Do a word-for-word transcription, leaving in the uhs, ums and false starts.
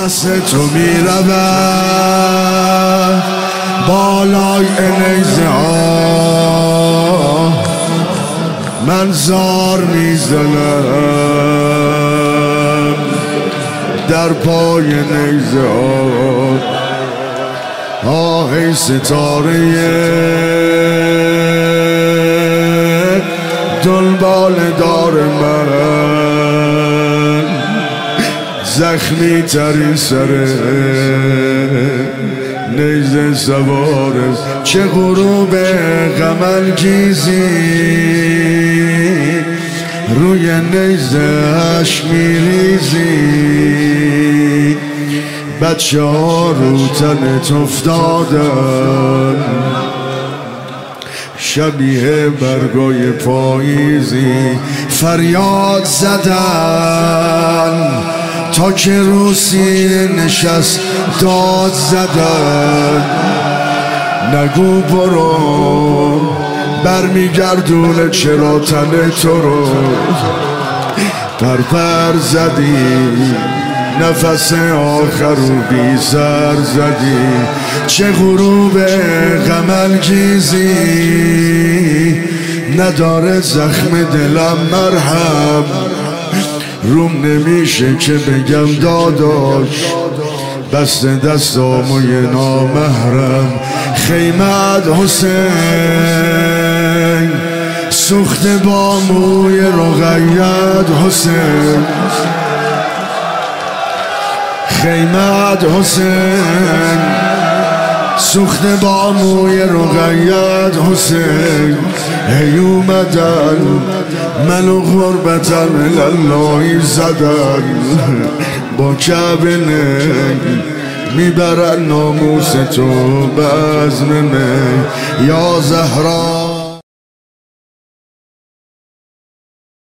دست تو میرود بالای نیزه ها، من زار میزنم در پای نیزه ها. آه ای ستاره دنبال دار من، زخمی ترین سره نیزه سواره. چه غروب غم انگیزی روی نیزه‌اش میریزی، بچه ها رو تنت افتادن شبیه برگای پاییزی، فریاد زدن تا که رو سینه نشست داد زدن. نگو برو برمیگردونه چرا تن تو رو، پرپر زدی نفس آخر رو بی سر زدی. چه غروب غم انگیزی نداره زخم دلم مرهم، روم نمیشه که بگم داداش بست دستامو یه نامحرم. خیمت حسین سوخته با موی رقیت حسین، خیمت حسین سوخته با موی رقیت حسین. هی اومدن منو غربتن للهی زدن، با کعبه میبرن ناموس تو بزم من یا زهرا.